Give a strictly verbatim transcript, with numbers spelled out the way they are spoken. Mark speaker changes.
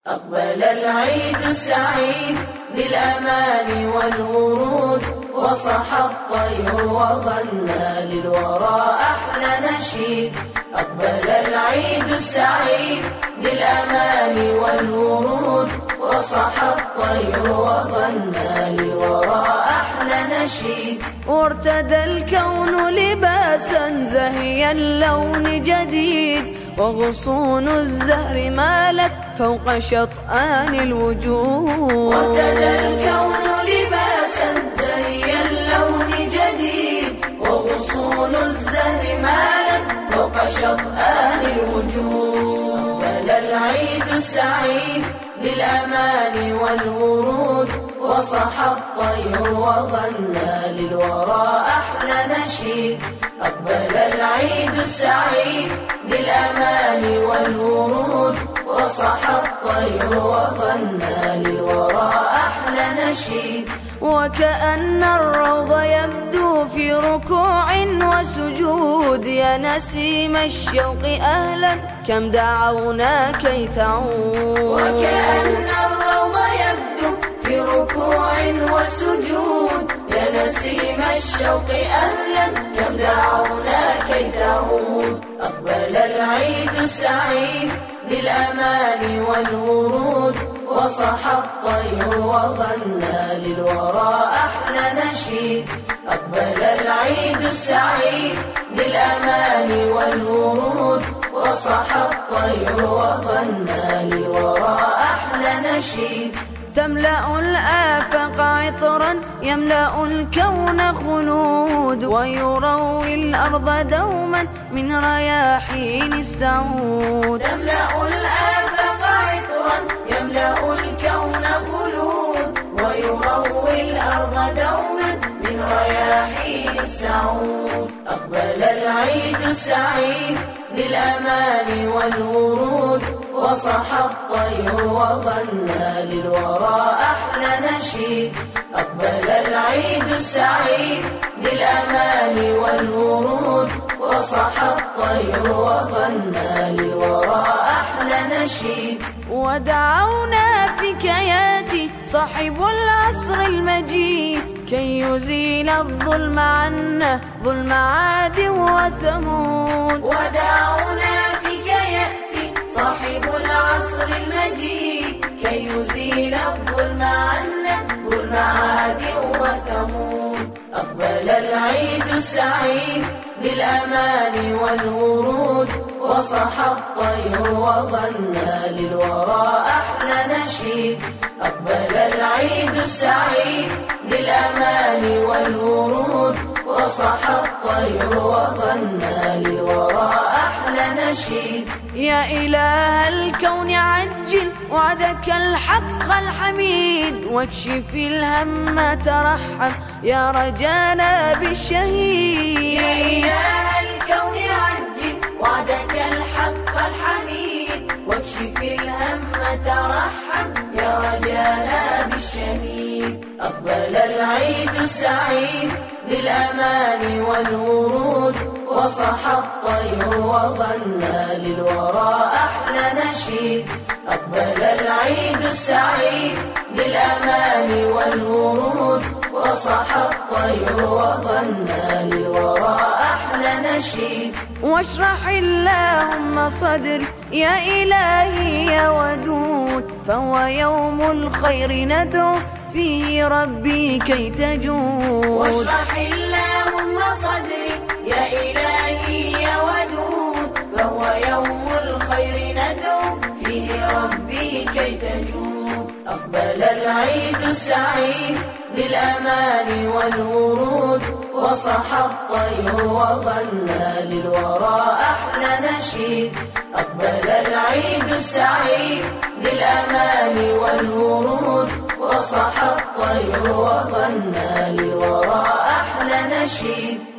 Speaker 1: أقبل العيد السعيد بالأمان والورود، وصح الطير وغنى للورى أحلى نشيد. أقبل العيد السعيد بالأمان والورود، وصح الطير وغنى للورى أحلى نشيد.
Speaker 2: وارتدى الكون لباسا زهي اللون جديد، وغصون الزهر مالت فوق شطآن الوجود.
Speaker 1: وارتدى الكون لباسا زهي اللون جديد، وغصون الزهر مالت فوق شطآن الوجود. أقبل العيد السعيد بالأمان والورود، وصح الطير وغنى للورى أحلى نشيد. أقبل العيد السعيد بالأمان والورود، وصح الطير وغنى للورى أحلى نشيد.
Speaker 2: وكأن الروض يبدو في ركوع وسجود، يا نسيم الشوق أهلا كم دعونا كي تعود.
Speaker 1: وكأن الروض يبدو في ركوع وسجود، يا نسيم الشوق أهلا كم دعونا كي تعود. أقبل العيد السعيد بالأمان والورود، وصح الطير وغنى للورى أحلى نشيد. أقبل العيد السعيد بالأمان والورود، وصح الطير وغنى للورى أحلى نشيد.
Speaker 2: تملأ الآفاق عطرا يملأ الكون خلود، ويروي الأرض دوما من رياحين السعود.
Speaker 1: تملأ الآفاق عطرا يملأ الكون خلود، ويروي الأرض دوما من رياحين السعود. أقبل العيد السعيد بالأمان والورود، وصح الطير وغنى للورى أحلى نشيد. أقبل العيد السعيد بالأمان والورود، وصح الطير وغنى للورى أحلى نشيد.
Speaker 2: ودعونا فكيات صاحب العصر المجيد، كي يزيل الظلم عنا ظلم عاد وثمود.
Speaker 1: ودعونا فكيات صاحب العصر المجيد، كي يزيل الظلم عنا ظلم عاد وثمود. أقبل العيد السعيد بالأمان والورود، وصح الطير وغنى للورى أحلى نشيد. أقبل العيد السعيد بالأمان والورود، وصح الطير وغنى للورى أحلى نشيد.
Speaker 2: يا إله الكون عجل وعدك الحق الحميد، واكشف الهم ترحم يا رجانا بالشهيد.
Speaker 1: يا إله الكون عجل وعدك الحق الحميد، واكشف الهم ترحم يا رجانا بالشهيد. أقبل العيد السعيد بالأمان والورود، وصح الطير وغنى للورى أحلى نشيد. أقبل العيد السعيد بالأمان والورود، وصح الطير وغنى للورى أحلى نشيد.
Speaker 2: واشرح اللهم صدري يا إلهي يا ودود، فهو يوم الخير ندعو فيه ربي كي تجود.
Speaker 1: واشرح اللهم صدري يا إلهي يا ودود، فهو يوم الخير ندعو فيه ربي كي تجود. أقبل العيد السعيد بالأمان والورود، وصح الطير وغنى للورى أحلى نشيد. أقبل العيد السعيد بالأمان والورود، وصح الطير وغنى للورى أحلى نشيد.